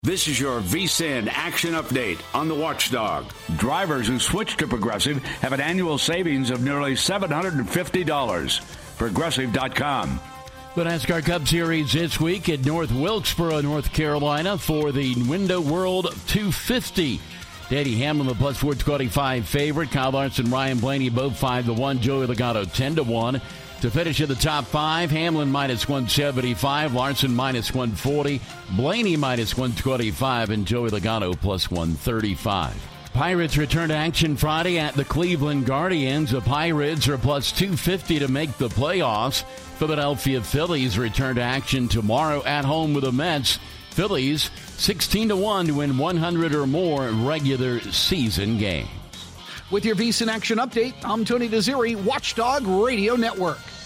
This is your VSIN action update on the Watchdog. Drivers who switch to Progressive have an annual savings of nearly $750. Progressive.com. The NASCAR Cup Series this week at North Wilkesboro, North Carolina for the Window World 250. Danny Hamlin, the plus 425 favorite. Kyle Larson, Ryan Blaney, both 5-1. Joey Logano, 10-1. To finish in the top five, Hamlin minus 175, Larson minus 140, Blaney minus 125, and Joey Logano plus 135. Pirates return to action Friday at the Cleveland Guardians. The Pirates are plus 250 to make the playoffs. Philadelphia Phillies return to action tomorrow at home with the Mets. Phillies 16-1 to win 100 or more regular season games. With your VSiN Action Update, I'm Tony Desiri, Watchdog Radio Network.